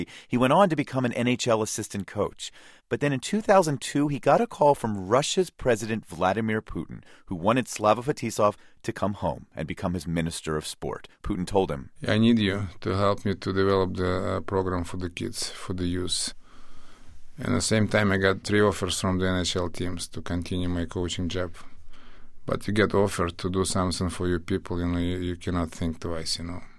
He went on to become an NHL assistant coach. But then in 2002, he got a call from Russia's President Vladimir Putin, who wanted Slava Fetisov to come home and become his minister of sport. Putin told him, I need you to help me to develop the program for the kids, for the youth. And at the same time, I got 3 offers from the NHL teams to continue my coaching job. But you get offered to do something for your people, you cannot think twice,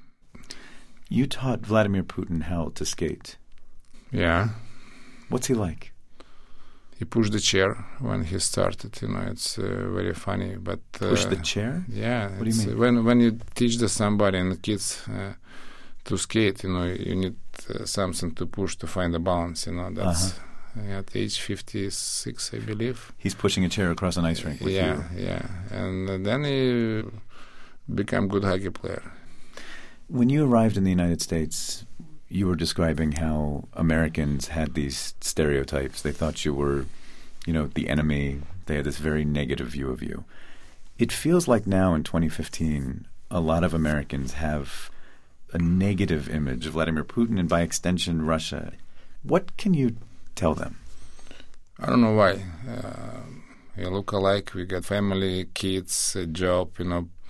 You taught Vladimir Putin how to skate. Yeah. What's he like? He pushed the chair when he started, it's very funny. But Push the chair? Yeah. What do you mean? When you teach somebody and the kids to skate, you need something to push to find the balance, that's... At age 56, I believe. He's pushing a chair across an ice rink with you. Yeah. And then he became a good hockey player. When you arrived in the United States, you were describing how Americans had these stereotypes. They thought you were, the enemy. They had this very negative view of you. It feels like now in 2015, a lot of Americans have a negative image of Vladimir Putin and by extension Russia. What can you tell them? I don't know why. We look alike. We got family, kids, a job. We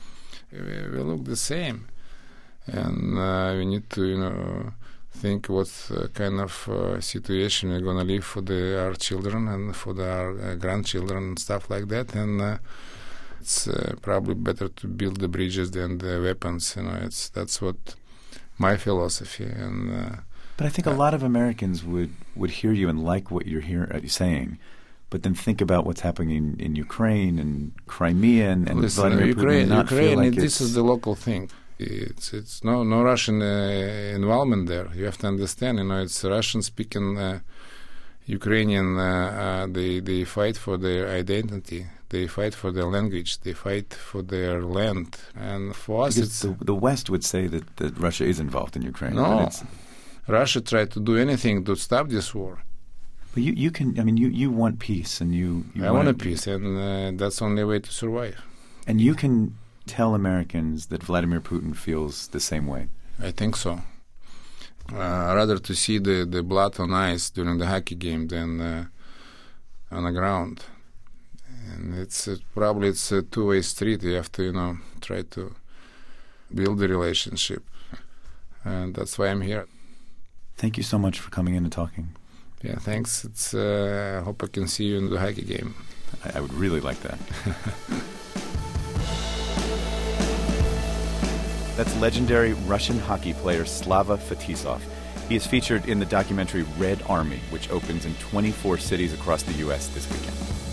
look the same, and we need to, think what kind of situation we're gonna live for our children and for our grandchildren and stuff like that. And it's probably better to build the bridges than the weapons. That's what my philosophy. And but I think a lot of Americans would hear you and like what you're saying, but then think about what's happening in Ukraine and Crimea and Vladimir Putin not feel like this is the local thing. It's no Russian involvement there. You have to understand, it's Russian-speaking Ukrainian. They fight for their identity. They fight for their language. They fight for their land. And for us, because the West would say that Russia is involved in Ukraine. No. Russia tried to do anything to stop this war. But you want peace, and you I want a peace, and that's the only way to survive. And you can tell Americans that Vladimir Putin feels the same way. I think so. Rather to see the blood on ice during the hockey game than on the ground. And it's probably a two-way street. You have to, try to build the relationship. And that's why I'm here. Thank you so much for coming in and talking. Yeah, thanks. I hope I can see you in the hockey game. I would really like that. That's legendary Russian hockey player Slava Fetisov. He is featured in the documentary Red Army, which opens in 24 cities across the U.S. this weekend.